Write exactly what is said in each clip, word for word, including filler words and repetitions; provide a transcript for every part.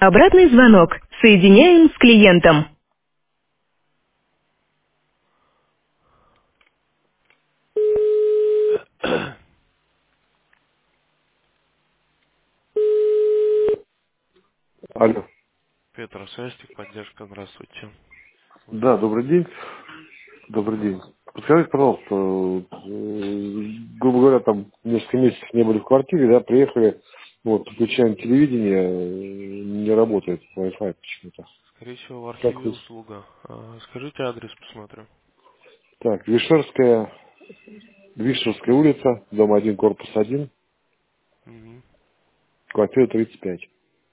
Обратный звонок. Соединяем с клиентом. Алло. Петр, связь, поддержка, здравствуйте. Вы Да, добрый день. Добрый ага, день. Подскажите, пожалуйста, э, грубо говоря, там несколько месяцев не были в квартире, да, приехали, вот, подключаем телевидение, э, не работает Wi-Fi почему-то. скорее всего, в Как архиве вы? услуга. А, скажите адрес, посмотрю. Так, Вишерская, Вишерская улица, дом один, корпус один, Мгм. квартира тридцать пять.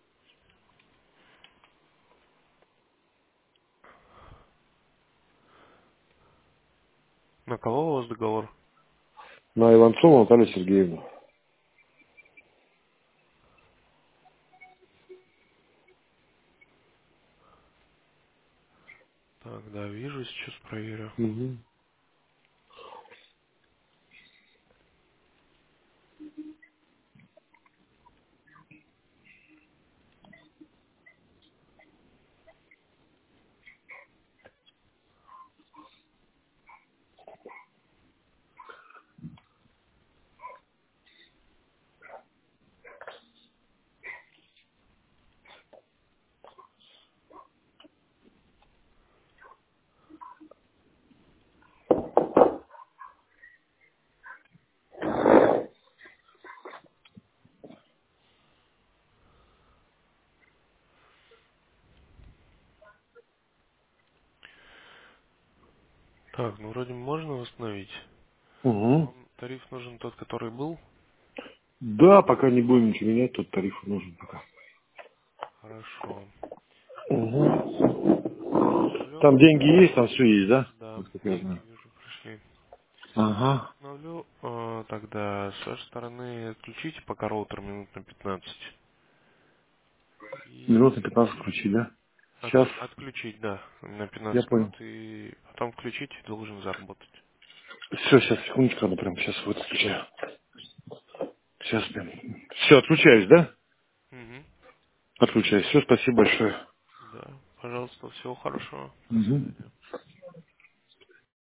На кого у вас договор? На Иванцова Наталью Сергеевну. Так, да, вижу, сейчас проверю. Мгм. Так, ну вроде можно восстановить. Угу. Вам тариф нужен тот, который был? Да, пока не будем ничего менять, тут тариф нужен пока. Хорошо. Сейчас Угу. обновлю. Там деньги есть, там все есть, да? Да, Насколько я деньги знаю. вижу, пришли. Сейчас Ага. обновлю. А, тогда с вашей стороны отключите пока роутер минут на пятнадцать. Минут на И пятнадцать включить, да? Сейчас, Отк- Отключить, да, на я пятнадцать минут понял. и потом включить и должен заработать. Все, сейчас, секундочку, она прямо сейчас вот отключаю. Сейчас прям. Все, отключаюсь, да? Угу. Отключаюсь. Все, спасибо большое. Да, пожалуйста, всего хорошего. До Мгм. свидания.